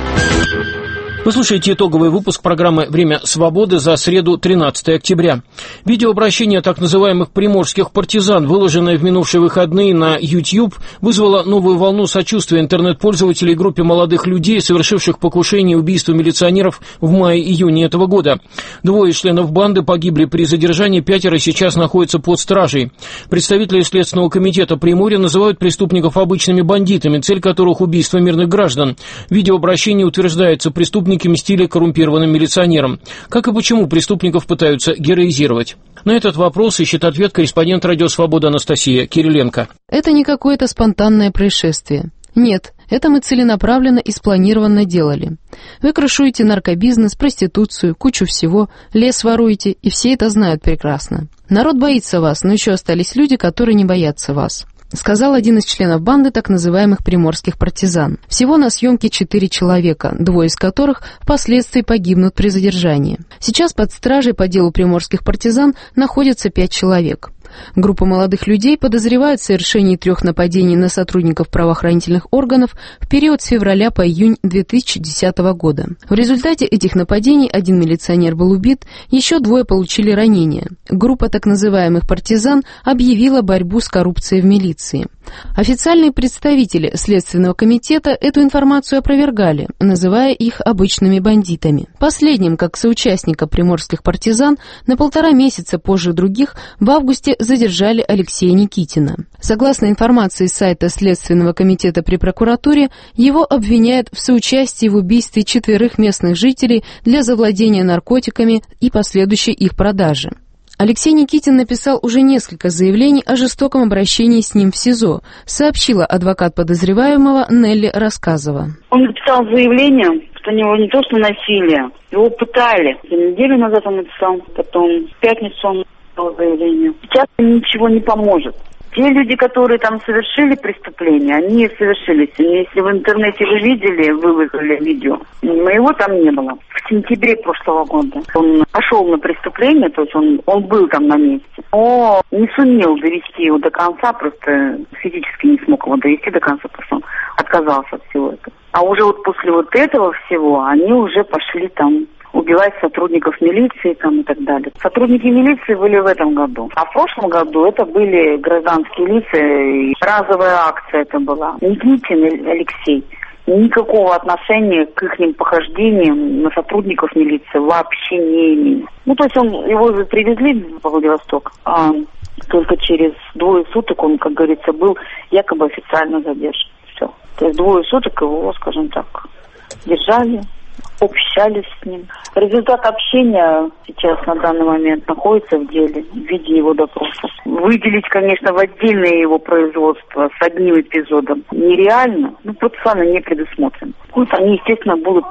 Вы слушаете итоговый выпуск программы «Время свободы» за среду, тринадцатое октября. Видеообращение так называемых приморских партизан, выложенное в минувшие выходные на YouTube, вызвало новую волну сочувствия интернет-пользователей группе молодых людей, совершивших покушение и убийство милиционеров в мае-июне этого года. Двое членов банды погибли при задержании, пятеро сейчас находятся под стражей. Представители Следственного комитета Приморья называют преступников обычными бандитами, цель которых убийство мирных граждан. В видеообращении утверждается, преступники мстили коррумпированным милиционерам. Как и почему преступников пытаются героизировать? На этот вопрос ищет ответ корреспондент «Радио Свобода» Анастасия Кириленко. Это не какое-то спонтанное происшествие. Нет, это мы целенаправленно и спланированно делали. Вы крышуете наркобизнес, проституцию, кучу всего, лес воруете, и все это знают прекрасно. Народ боится вас, но еще остались люди, которые не боятся вас. Сказал один из членов банды так называемых приморских партизан. Всего на съемке четыре человека, двое из которых впоследствии погибнут при задержании. Сейчас под стражей по делу приморских партизан находится пять человек. Группа молодых людей подозревает в совершении трех нападений на сотрудников правоохранительных органов в период с февраля по июнь две тысячи десятого года. В результате этих нападений один милиционер был убит, еще двое получили ранения. Группа так называемых партизан объявила борьбу с коррупцией в милиции. Официальные представители Следственного комитета эту информацию опровергали, называя их обычными бандитами. Последним, как соучастника приморских партизан, на полтора месяца позже других в августе задержали Алексея Никитина. Согласно информации с сайта Следственного комитета при прокуратуре, его обвиняют в соучастии в убийстве четверых местных жителей для завладения наркотиками и последующей их продажи. Алексей Никитин написал уже несколько заявлений о жестоком обращении с ним в СИЗО, сообщила адвокат подозреваемого Нелли Рассказова. Он написал заявление, что у него не то что насилие, его пытали. Неделю назад он написал, потом в пятницу он написал заявление. Сейчас ничего не поможет. Те люди, которые там совершили преступление, они совершили. Если в интернете вы видели, выложили видео, моего там не было. В сентябре прошлого года он пошел на преступление, то есть он, он был там на месте, но не сумел довести его до конца, просто физически не смог его довести до конца, просто он отказался от всего этого. А уже вот после вот этого всего они уже пошли там убивать сотрудников милиции там и так далее. Сотрудники милиции были в этом году. А в прошлом году это были гражданские лица, и разовая акция это была. Никитин Алексей никакого отношения к их похождениям на сотрудников милиции вообще не имеет. Ну, то есть он, его привезли в Владивосток, а только через двое суток он, как говорится, был якобы официально задержан. Все. То есть двое суток его, скажем так, держали, общались с ним. Результат общения сейчас на данный момент находится в деле в виде его допроса. Выделить, конечно, в отдельное его производство с одним эпизодом нереально, ну, процессуально не предусмотрено. Вот они, естественно, будут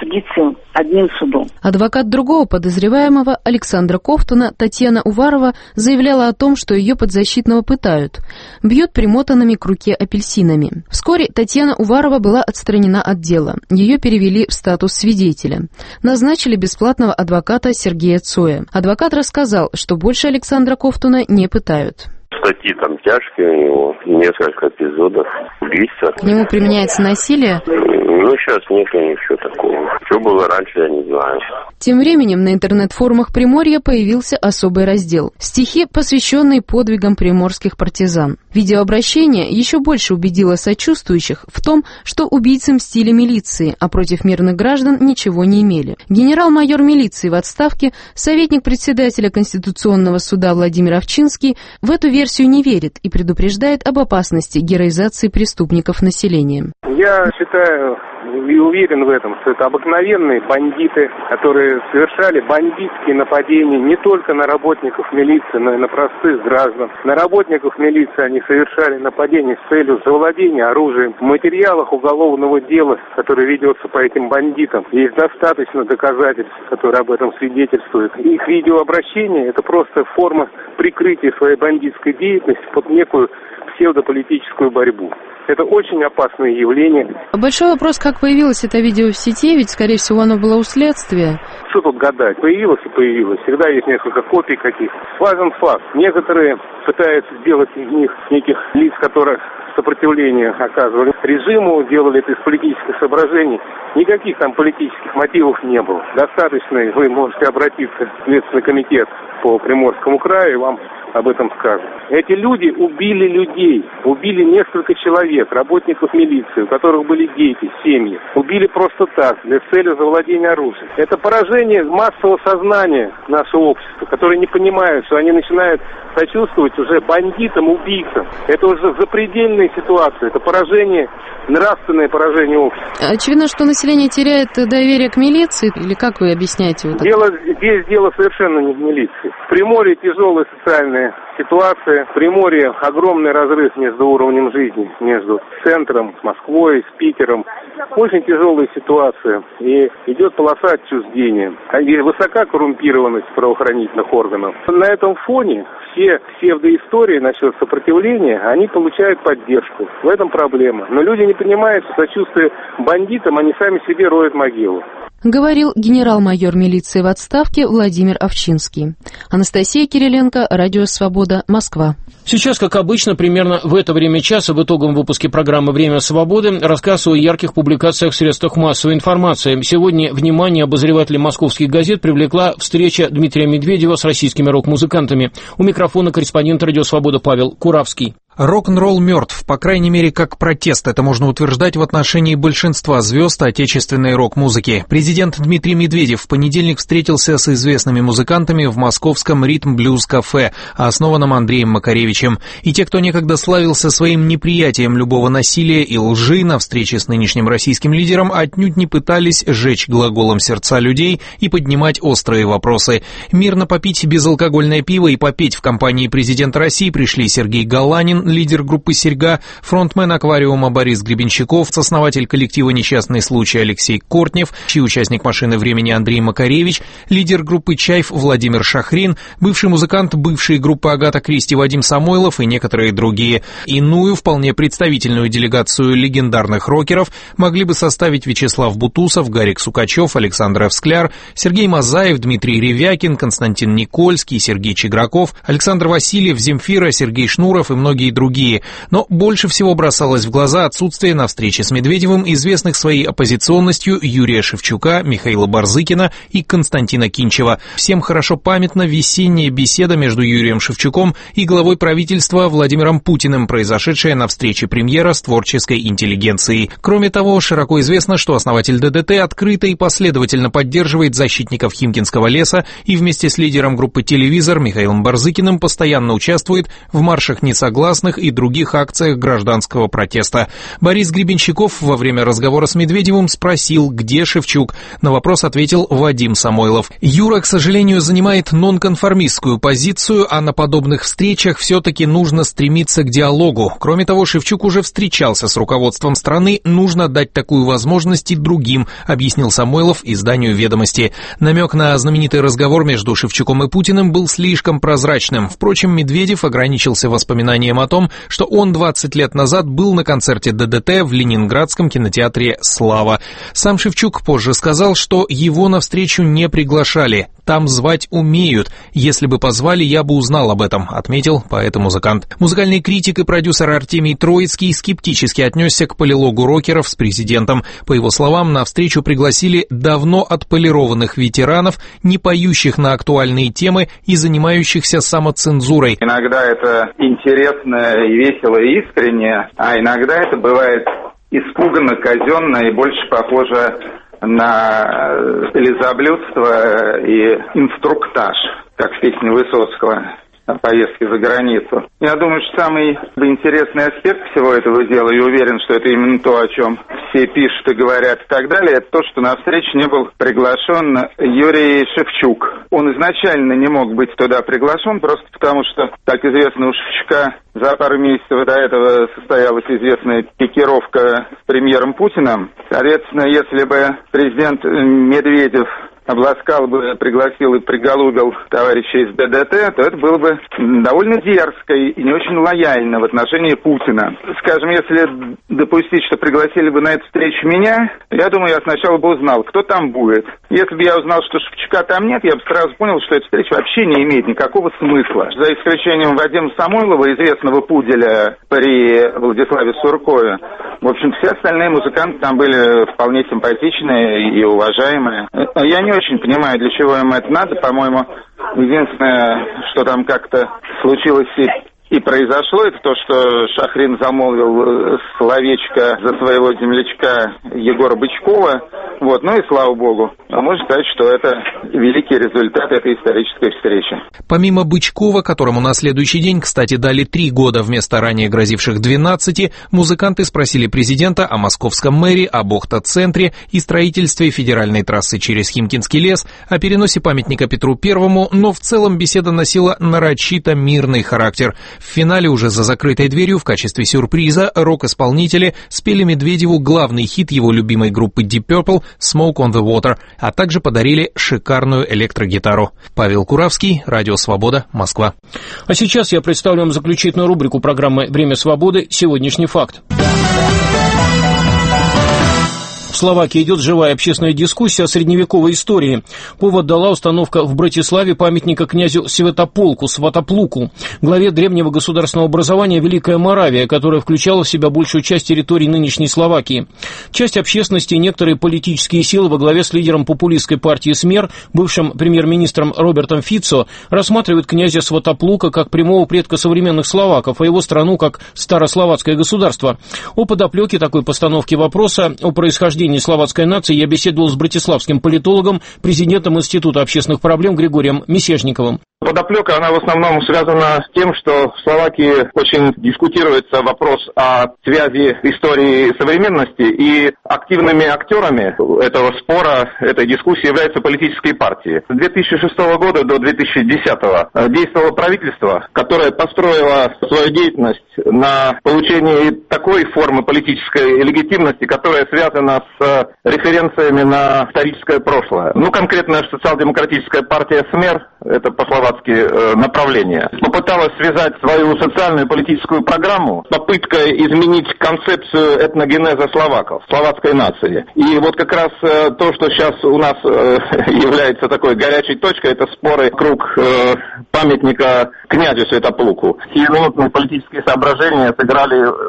судиться одним судом. Адвокат другого подозреваемого, Александра Ковтуна, Татьяна Уварова, заявляла о том, что ее подзащитного пытают. Бьют примотанными к руке апельсинами. Вскоре Татьяна Уварова была отстранена от дела. Ее перевели в статус свидетеля. Назначили бесплатного адвоката Сергея Цоя. Адвокат рассказал, что больше Александра Ковтуна не пытают. Статьи там тяжкие у него, несколько эпизодов убийства. К нему применяется насилие? Ну, сейчас нет ничего такого. Что было раньше, я не знаю. Тем временем на интернет-форумах Приморья появился особый раздел. Стихи, посвященные подвигам приморских партизан. Видеообращение еще больше убедило сочувствующих в том, что убийцы мстили милиции, а против мирных граждан ничего не имели. Генерал-майор милиции в отставке, советник председателя Конституционного суда Владимир Овчинский в эту версию не верит и предупреждает об опасности героизации преступников населением. Я считаю и уверен в этом, что это обыкновенные бандиты, которые совершали бандитские нападения не только на работников милиции, но и на простых граждан. На работников милиции они совершали нападения с целью завладения оружием. В материалах уголовного дела, которое ведется по этим бандитам, есть достаточно доказательств, которые об этом свидетельствуют. Их видеообращение – это просто форма прикрытия своей бандитской деятельности под некую псевдополитическую борьбу. Это очень опасное явление. Большой вопрос, как появилось это видео в сети, ведь, скорее всего, оно было у следствия. Что тут гадать? Появилось и появилось. Всегда есть несколько копий каких-то. Важен факт. Некоторые пытаются сделать из них неких лиц, которые сопротивление оказывали режиму, делали это из политических соображений. Никаких там политических мотивов не было. Достаточно, вы можете обратиться в Следственный комитет по Приморскому краю, и вам об этом скажут. Эти люди убили людей, убили несколько человек, работников милиции, у которых были дети, семьи. Убили просто так, для цели завладения оружием. Это поражение массового сознания нашего общества, которые не понимают, что они начинают сочувствовать уже бандитам, убийцам. Это уже запредельная ситуация, это поражение, нравственное поражение общества. Очевидно, что население теряет доверие к милиции, или как вы объясняете? Вот дело, здесь дело совершенно не в милиции. В Приморье тяжелая социальная ситуация. В Приморье огромный разрыв между уровнем жизни, между центром, с Москвой, с Питером. Очень тяжелая ситуация. И идет полоса отчуждения. И высока коррумпированность правоохранительных органов. На этом фоне все псевдоистории насчет сопротивления, они получают поддержку. В этом проблема. Но люди не понимают, что сочувствие бандитам, они сами себе роют могилу. Говорил генерал-майор милиции в отставке Владимир Овчинский. Анастасия Кириленко, Радио Свобода, Москва. Сейчас, как обычно, примерно в это время часа в итоговом выпуске программы «Время свободы» рассказ о ярких публикациях в средствах массовой информации. Сегодня внимание обозревателей московских газет привлекла встреча Дмитрия Медведева с российскими рок-музыкантами. У микрофона корреспондент «Радио Свобода» Павел Куравский. Рок-н-ролл мертв, по крайней мере, как протест. Это можно утверждать в отношении большинства звезд отечественной рок-музыки. Президент Дмитрий Медведев в понедельник встретился с известными музыкантами в московском ритм-блюз-кафе, основанном Андреем Макаревичем. И те, кто некогда славился своим неприятием любого насилия и лжи, на встрече с нынешним российским лидером отнюдь не пытались сжечь глаголом сердца людей и поднимать острые вопросы. Мирно попить безалкогольное пиво и попеть в компании президента России пришли Сергей Галанин, лидер группы «Серьга», фронтмен «Аквариума» Борис Гребенщиков, сооснователь коллектива «Несчастный случай» Алексей Кортнев, чьи участник «Машины времени» Андрей Макаревич, лидер группы «Чайф» Владимир Шахрин, бывший музыкант бывшей группы «Агата Кристи» Вадим Самойлов и некоторые другие. Иную, вполне представительную делегацию легендарных рокеров могли бы составить Вячеслав Бутусов, Гарик Сукачев, Александр Эвскляр, Сергей Мазаев, Дмитрий Ревякин, Константин Никольский, Сергей Чиграков, Александр Васильев, Земфира, Сергей Шнуров и многие другие. Но больше всего бросалось в глаза отсутствие на встрече с Медведевым известных своей оппозиционностью Юрия Шевчука, Михаила Барзыкина и Константина Кинчева. Всем хорошо памятна весенняя беседа между Юрием Шевчуком и главой правительства Владимиром Путиным, произошедшая на встрече премьера с творческой интеллигенцией. Кроме того, широко известно, что основатель ДДТ открыто и последовательно поддерживает защитников Химкинского леса и вместе с лидером группы «Телевизор» Михаилом Барзыкиным постоянно участвует в маршах несогласных протестных и других акциях гражданского протеста. Борис Гребенщиков во время разговора с Медведевым спросил, где Шевчук. На вопрос ответил Вадим Самойлов. Юра, к сожалению, занимает нонконформистскую позицию, а на подобных встречах все-таки нужно стремиться к диалогу. Кроме того, Шевчук уже встречался с руководством страны, нужно дать такую возможность и другим, объяснил Самойлов изданию «Ведомости». Намек на знаменитый разговор между Шевчуком и Путиным был слишком прозрачным. Впрочем, Медведев ограничился воспоминанием о том, что он двадцать лет назад был на концерте ДДТ в ленинградском кинотеатре «Слава». Сам Шевчук позже сказал, что его на встречу не приглашали. Там звать умеют. Если бы позвали, я бы узнал об этом, отметил поэт-музыкант. Музыкальный критик и продюсер Артемий Троицкий скептически отнесся к полилогу рокеров с президентом. По его словам, на встречу пригласили давно отполированных ветеранов, не поющих на актуальные темы и занимающихся самоцензурой. Иногда это интересно и весело и искренне, а иногда это бывает испуганно, казенно и больше похоже на лизоблюдство и инструктаж, как в песне Высоцкого о поездке за границу. Я думаю, что самый интересный аспект всего этого дела, и уверен, что это именно то, о чем все пишут и говорят и так далее, это то, что на встречу не был приглашен Юрий Шевчук. Он изначально не мог быть туда приглашен, просто потому что, как известно, у Шевчука за пару месяцев до этого состоялась известная пикировка с премьером Путиным. Соответственно, если бы президент Медведев обласкал бы, пригласил и приголубил товарища из ДДТ, то это было бы довольно дерзко и не очень лояльно в отношении Путина. Скажем, если допустить, что пригласили бы на эту встречу меня, я думаю, я сначала бы узнал, кто там будет. Если бы я узнал, что Шевчука там нет, я бы сразу понял, что эта встреча вообще не имеет никакого смысла. За исключением Вадима Самойлова, известного пуделя при Владиславе Суркове, в общем, все остальные музыканты там были вполне симпатичные и уважаемые. Я не очень понимаю, для чего им это надо. По-моему, единственное, что там как-то случилось и, и произошло, это то, что Шахрин замолвил словечко за своего землячка Егора Бычкова. Вот, ну и слава богу. А можно сказать, что это великий результат этой исторической встречи. Помимо Бычкова, которому на следующий день, кстати, дали три года вместо ранее грозивших двенадцати, музыканты спросили президента о московском мэре, об Охта-центре и строительстве федеральной трассы через Химкинский лес, о переносе памятника Петру Первому, но в целом беседа носила нарочито мирный характер. В финале уже за закрытой дверью в качестве сюрприза рок-исполнители спели Медведеву главный хит его любимой группы Deep Purple «Smoke on the Water», а также подарили шикарную электрогитару. Павел Куравский, Радио Свобода, Москва. А сейчас я представлю вам заключительную рубрику программы «Время свободы. Сегодняшний факт». В Словакии идет живая общественная дискуссия о средневековой истории. Повод дала установка в Братиславе памятника князю Святополку, Сватоплуку, главе древнего государственного образования Великая Моравия, которая включала в себя большую часть территории нынешней Словакии. Часть общественности и некоторые политические силы во главе с лидером популистской партии СМЕР, бывшим премьер-министром Робертом Фицо, рассматривают князя Сватоплука как прямого предка современных словаков, а его страну как старословацкое государство. О подоплеке такой постановки вопроса, о происхождении словацкой нации я беседовал с братиславским политологом, президентом Института общественных проблем Григорием Месежниковым. Подоплека, она в основном связана с тем, что в Словакии очень дискутируется вопрос о связи истории и современности, и активными актерами этого спора, этой дискуссии являются политические партии. С две тысячи шестого года до две тысячи десятого действовало правительство, которое построило свою деятельность на получении такой формы политической легитимности, которая связана с референциями на историческое прошлое. Ну, конкретно социал-демократическая партия СМЕР, это по-словацки направление, попыталась связать свою социальную и политическую программу попыткой изменить концепцию этногенеза словаков, словацкой нации. И вот как раз то, что сейчас у нас является такой горячей точкой, это споры вокруг памятника князю Святополку. Сиюминутные политические соображения сыграли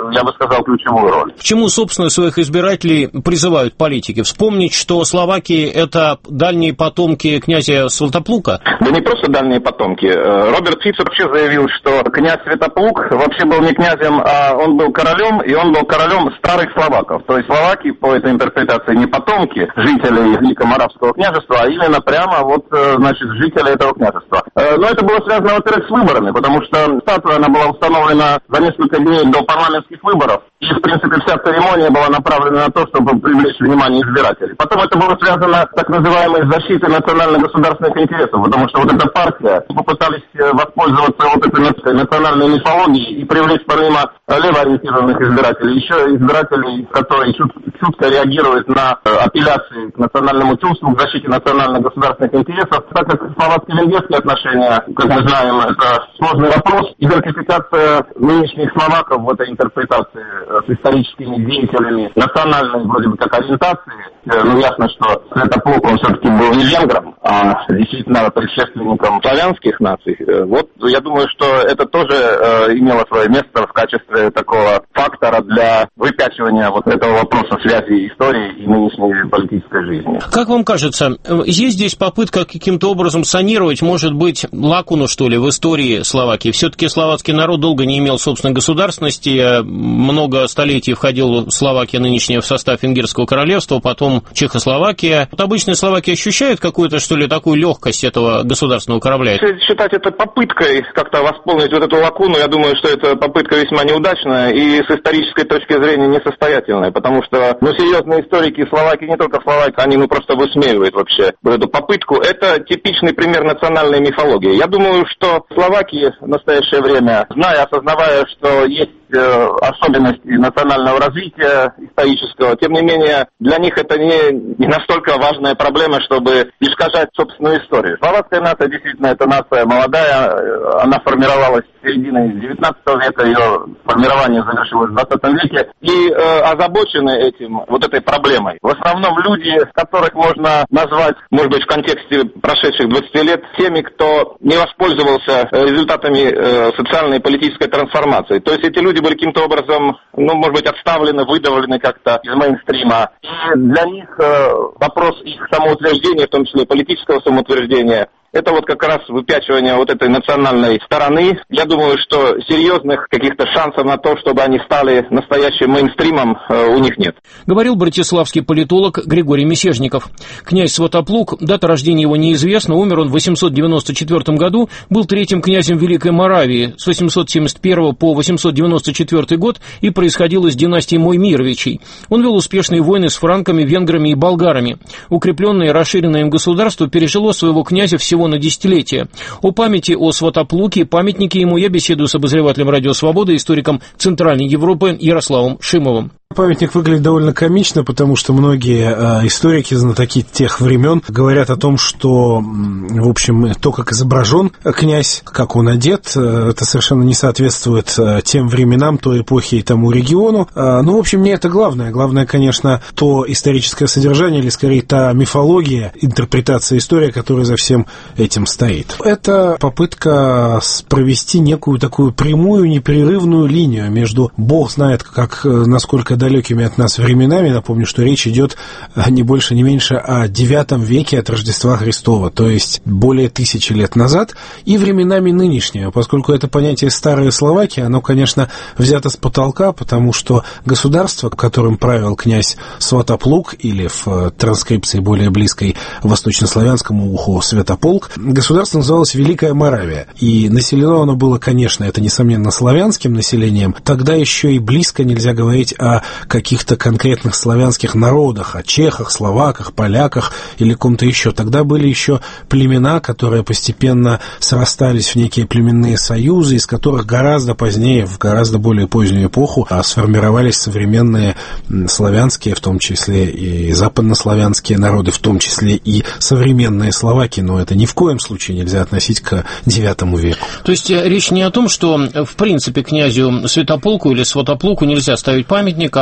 я бы сказал, ключевую роль. К чему, собственно, своих избирателей призывают политики? Вспомнить, что словаки – это дальние потомки князя Святоплука? Да не просто дальние потомки. Роберт Фицо вообще заявил, что князь Святоплук вообще был не князем, а он был королем, и он был королем старых словаков. То есть словаки, по этой интерпретации, не потомки жителей Великоморавского княжества, а именно прямо вот, значит, жители этого княжества. Но это было связано, во-первых, с выборами, потому что статуя, она была установлена за несколько дней до парламентских выборов, и, в принципе, вся церемония была направлена на то, чтобы привлечь внимание избирателей. Потом это было связано с так называемой защитой национально-государственных интересов, потому что вот эта партия попытались воспользоваться вот этой национальной мифологией и привлечь помимо левоориентированных избирателей еще избирателей, которые чут, чутко реагируют на апелляции к национальному чувству, к защите национально-государственных интересов. Так как словацко-венгерские отношения, как мы знаем, это сложный вопрос, идентификация нынешних словаков в этой интерпретации с историческими деятелями национальной вроде бы как ориентации, ну ясно, что Святоплук, он все-таки был не венгром, а действительно предшественником славянских наций. Вот я думаю, что это тоже э, имело свое место в качестве такого фактора для выпячивания вот этого вопроса связи истории и нынешней политической жизни. Как вам кажется, есть здесь попытка каким-то образом санировать, может быть, лакуну, что ли, в истории Словакии? Все-таки словацкий народ долго не имел собственной государственности, много столетий входил Словакия нынешняя в состав Венгерского королевства, потом Чехословакия. Вот обычные словаки ощущают какую-то, что ли, такую легкость этого государственного корабля? Если считать это попыткой как-то восполнить вот эту лакуну, я думаю, что эта попытка весьма неудачная и с исторической точки зрения несостоятельная, потому что, ну, серьезные историки Словакии, не только Словакии, они, ну, просто высмеивают вообще эту попытку. Это типичный пример национальной мифологии. Я думаю, что Словакии в настоящее время, зная, осознавая, что есть особенности национального развития исторического. Тем не менее, для них это не, не настолько важная проблема, чтобы искажать собственную историю. Словацкая нация действительно это нация молодая, она формировалась в середине девятнадцатого века, ее формирование завершилось в двадцатом веке, и э, озабочены этим, вот этой проблемой. В основном люди, которых можно назвать, может быть, в контексте прошедших двадцати лет, теми, кто не воспользовался результатами э, социальной и политической трансформации. То есть эти люди были каким-то образом, ну, может быть, отставлены, выдавлены как-то из мейнстрима. И для них э, вопрос их самоутверждения, в том числе политического самоутверждения, это вот как раз выпячивание вот этой национальной стороны. Я думаю, что серьезных каких-то шансов на то, чтобы они стали настоящим мейнстримом, у них нет. Говорил братиславский политолог Григорий Мисежников. Князь Святоплук, дата рождения его неизвестна, умер он в восемьсот девяносто четвёртом году, был третьим князем Великой Моравии с восемьсот семьдесят первого по восемьсот девяносто четвёртый год и происходил из династии Моймировичей. Он вел успешные войны с франками, венграми и болгарами. Укрепленное и расширенное им государство пережило своего князя всего на десятилетие. О памяти о Святоплуке, памятнике ему я беседую с обозревателем «Радио Свобода», историком Центральной Европы Ярославом Шимовым. Памятник выглядит довольно комично, потому что многие э, историки, знатоки тех времен говорят о том, что, в общем, то, как изображен князь, как он одет, э, это совершенно не соответствует э, тем временам, той эпохе и тому региону. Э, ну, в общем, не это главное. Главное, конечно, то историческое содержание, или, скорее, та мифология, интерпретация истории, которая за всем этим стоит. Это попытка провести некую такую прямую, непрерывную линию между, бог знает, как, насколько далекими от нас временами. Напомню, что речь идет не больше, не меньше о девятом веке от Рождества Христова, то есть более тысячи лет назад, и временами нынешнего, поскольку это понятие «старая Словакия», оно, конечно, взято с потолка, потому что государство, которым правил князь Святоплук, или в транскрипции более близкой восточнославянскому уху Святополк, государство называлось Великая Моравия, и населено оно было, конечно, это, несомненно, славянским населением, тогда еще и близко нельзя говорить о каких-то конкретных славянских народах, о чехах, словаках, поляках или ком-то еще. Тогда были еще племена, которые постепенно срастались в некие племенные союзы, из которых гораздо позднее, в гораздо более позднюю эпоху, сформировались современные славянские, в том числе и западнославянские народы, в том числе и современные словаки, но это ни в коем случае нельзя относить к девятому веку. То есть речь не о том, что в принципе князю Святополку или Святоплуку нельзя ставить памятник,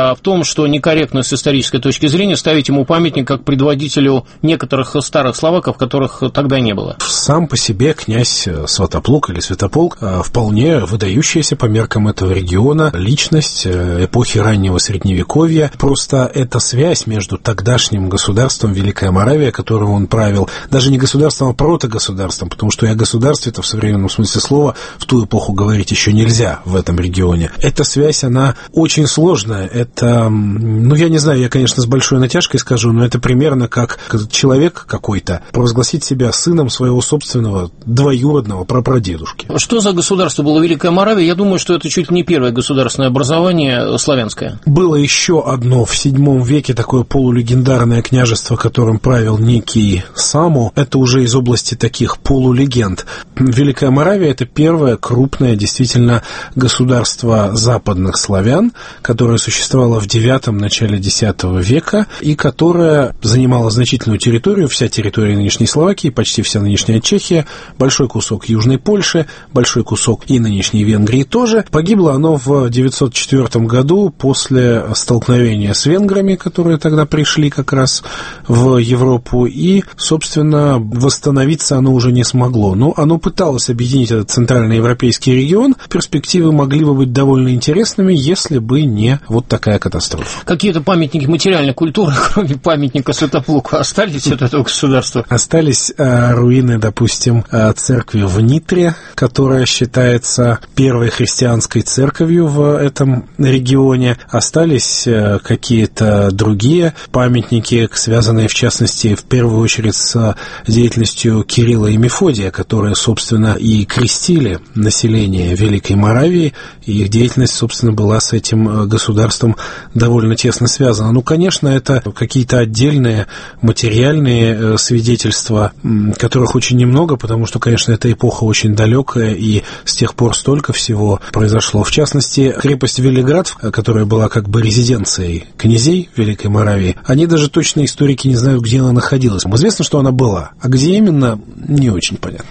а в том, что некорректно с исторической точки зрения ставить ему памятник как предводителю некоторых старых словаков, которых тогда не было. Сам по себе князь Сватоплук или Святополк вполне выдающаяся по меркам этого региона личность эпохи раннего Средневековья. Просто эта связь между тогдашним государством Великая Моравия, которым он правил, даже не государством, а протогосударством, потому что и о государстве-то в современном смысле слова в ту эпоху говорить еще нельзя в этом регионе. Эта связь, она очень сложная. Это, ну, я не знаю, я, конечно, с большой натяжкой скажу, но это примерно как человек какой-то провозгласить себя сыном своего собственного двоюродного прапрадедушки. Что за государство было Великая Моравия? Я думаю, что это чуть ли не первое государственное образование славянское. Было еще одно в седьмом веке такое полулегендарное княжество, которым правил некий Саму. Это уже из области таких полулегенд. Великая Моравия – это первое крупное действительно государство западных славян, которое существовало в девятом, начале десятого века и которое занимало значительную территорию, вся территория нынешней Словакии, почти вся нынешняя Чехия, большой кусок Южной Польши, большой кусок и нынешней Венгрии тоже. Погибло оно в девятьсот четвёртом году после столкновения с венграми, которые тогда пришли как раз в Европу, и, собственно, восстановиться оно уже не смогло. Но оно пыталось объединить этот центральноевропейский регион. Перспективы могли бы быть довольно интересными, если бы не вот такая катастрофа. Какие-то памятники материальной культуры, кроме памятника Святоплуку, остались от этого государства? Остались э, руины, допустим, э, церкви в Нитре, которая считается первой христианской церковью в этом регионе. Остались э, какие-то другие памятники, связанные, в частности, в первую очередь с деятельностью Кирилла и Мефодия, которые, собственно, и крестили население Великой Моравии, и их деятельность, собственно, была с этим государством довольно тесно связана. Ну, конечно, это какие-то отдельные материальные свидетельства, которых очень немного, потому что, конечно, эта эпоха очень далекая, и с тех пор столько всего произошло. В частности, крепость Велиград, которая была как бы резиденцией князей Великой Моравии, они даже точно, историки, не знают, где она находилась. Известно, что она была, а где именно, не очень понятно.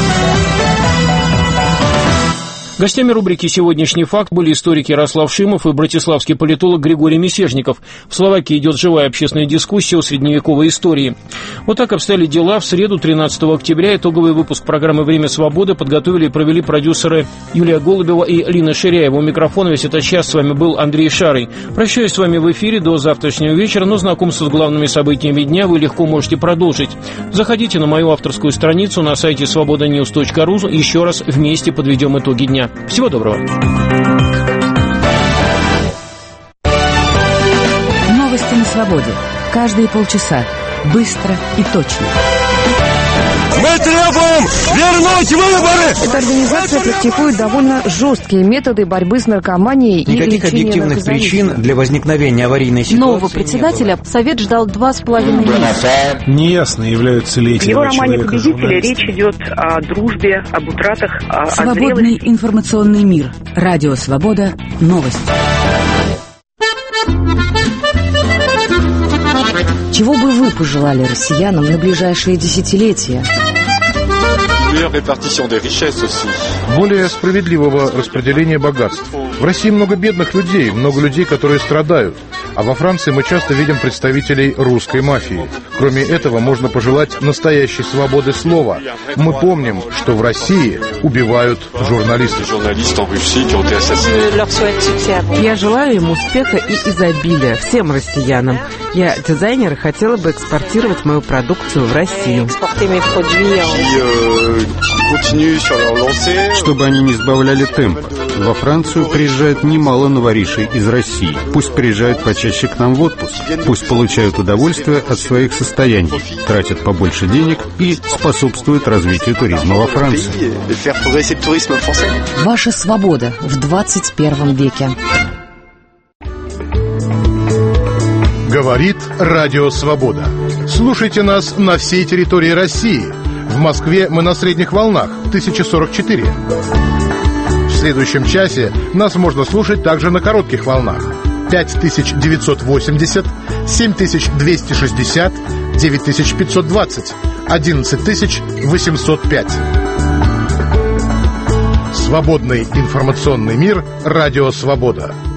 Гостями рубрики «Сегодняшний факт» были историк Ярослав Шимов и братиславский политолог Григорий Мисежников. В Словакии идет живая общественная дискуссия о средневековой истории. Вот так обстояли дела. В среду, тринадцатого октября, итоговый выпуск программы «Время свободы» подготовили и провели продюсеры Юлия Голубева и Лина Ширяева. У микрофона весь этот час с вами был Андрей Шарый. Прощаюсь с вами в эфире до завтрашнего вечера, но знакомство с главными событиями дня вы легко можете продолжить. Заходите на мою авторскую страницу на сайте свобода ньюс точка ру. Еще раз вместе подведем итоги дня. Всего доброго. Новости на свободе. Каждые полчаса. Быстро и точно. Мы требуем вернуть выборы! Эта организация практикует довольно жесткие методы борьбы с наркоманией. Никаких объективных причин для возникновения аварийной ситуации. Нового председателя Совет ждал два с половиной месяца. Неясно, являются ли эти В его романе «Победители» речь идет о дружбе, об утратах, о Свободный зрелости. информационный мир. Радио «Свобода». Новости. Чего бы вы пожелали россиянам на ближайшие десятилетия? Более справедливого распределения богатств. В России много бедных людей, много людей, которые страдают. А во Франции мы часто видим представителей русской мафии. Кроме этого, можно пожелать настоящей свободы слова. Мы помним, что в России убивают журналистов. Я желаю им успеха и изобилия всем россиянам. Я дизайнер и хотела бы экспортировать мою продукцию в Россию. Чтобы они не сбавляли темп. Во Францию приезжает немало новоришей из России. Пусть приезжают почаще к нам в отпуск. Пусть получают удовольствие от своих состояний, тратят побольше денег и способствуют развитию туризма во Франции. Ваша свобода в двадцать первом веке. Говорит Радио Свобода. Слушайте нас на всей территории России. В Москве мы на средних волнах тысяча сорок четыре. В следующем часе нас можно слушать также на коротких волнах пять тысяч девятьсот восемьдесят, семь тысяч двести шестьдесят, девять тысяч пятьсот двадцать, одиннадцать тысяч восемьсот пять. Свободный информационный мир. Радио Свобода.